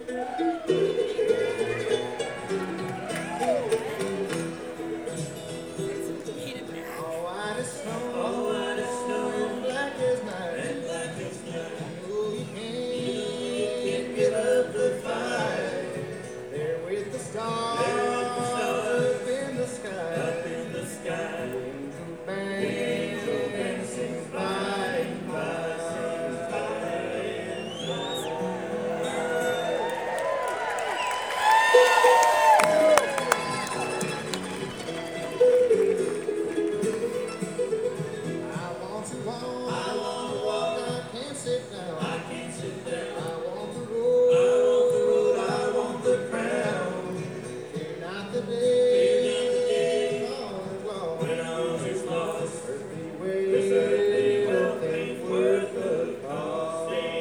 white as snow, and black as night. Oh, you can't get up the fight. There with the stars up in the sky. Angel band sings by and by. I want to walk, I can't sit down. I want the road, I want the crown. Fear not the day, when all is lost. Earthly way, nothing worth the cost.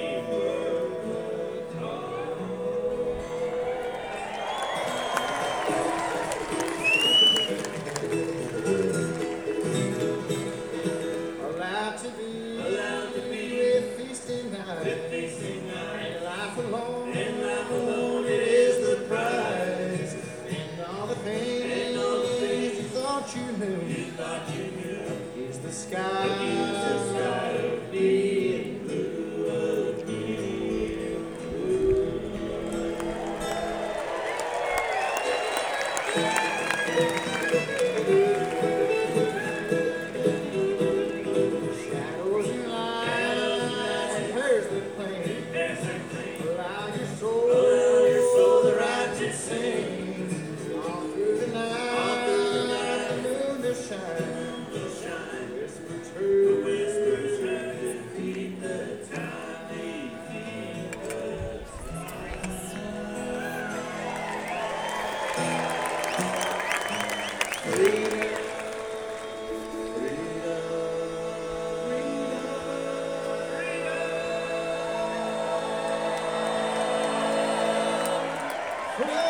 Allowed to be with feasting night. And life alone, it is the prize. And all the things you thought you knew, is the sky of being blue again. Shadows and lights, and where's the plain? Allow your soul the right to sing. All through the night, the moon will shine. Whisper truth, defeat the time. Freedom, freedom, freedom.